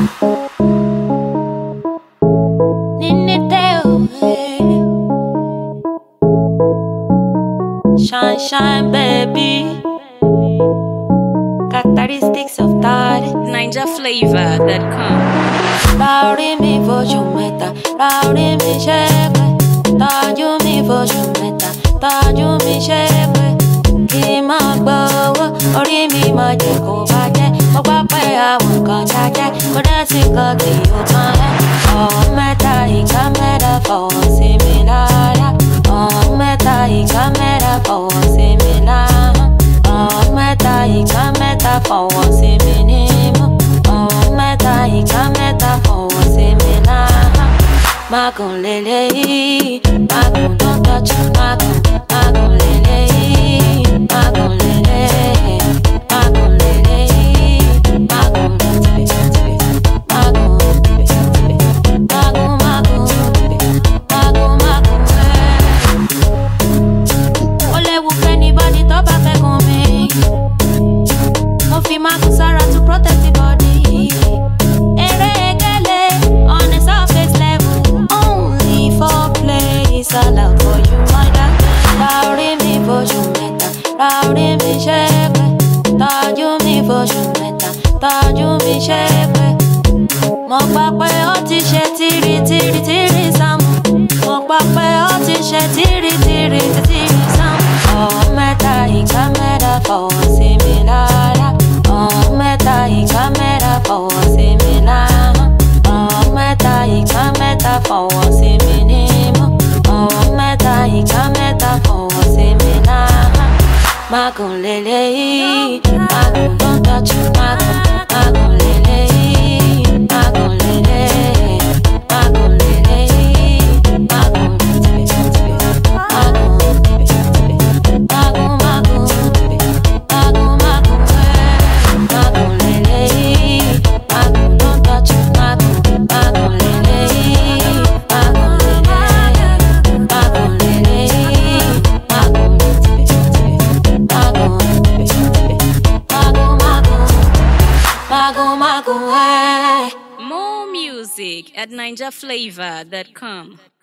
Shine, shine, baby. Characteristics of that. NinjaFlavor.com. Rowdy me for Jumeta, rowdy me shake. Taju me for Jumeta, taju me shake. Kima gbowo, orí mi máa jẹ́ kó bàjẹ́. Mo gbà pé àwọn kan jájẹ́, kò dẹ̀ sí kan tí ó tán ẹ́. Ọ̀hún mẹ́ta ìka mẹ́ta fọwọ́ sí mi lára. Ọ̀hún mẹ́ta ìka mẹ́ta fọwọ́ sí mi lára. Ọ̀hún mẹ́ta ìka mẹ́ta fọwọ́ sí mi nímú. Ọ̀hún mẹ́ta ìka mẹ́ta fọwọ́ sí mi lára. Magun lélẹ́yìí, magun don't touch you, magun lélẹ́yìí. Magun lele, magun lele, magun ó léwu anybody tó bá fẹ́ kàn mí. Mo fi magun sára to protect the body. Eré gẹ́lẹ́ on a surface level, only for play is allowed for you, my darling. Láorí mi fojú mẹ́ta. Rowdy me shake, tọ́jú mi fojú mẹ́ta, tọ́jú mi shake. Mo gbà pé ó ti ṣe tìrì sáàmù. Mo gbà pé ó ti ṣe tìrì sáàmù. Ọ̀hún mẹ́ta ìka mẹ́ta fọwọ́ sí mi lára. Ọ̀hún mẹ́ta ìka mẹ́ta fọwọ́ sí mi lára. Ọ̀hún mẹ́ta ìka mẹ́ta fọwọ́ sí mi nímú. Ọ̀hún mẹ́ta ìka mẹ́ta fọwọ́ sí mi lára. Magun lélẹ́yìí, magun don't touch you, magun lélẹ́yìí, magun lélẹ́yìí, magun lélẹ́yìí, magun lélẹ́yìí, magun don't touch you, magun lélẹ́yìí, magun lélẹ́yìí, magun More music at NinjaFlavor.com.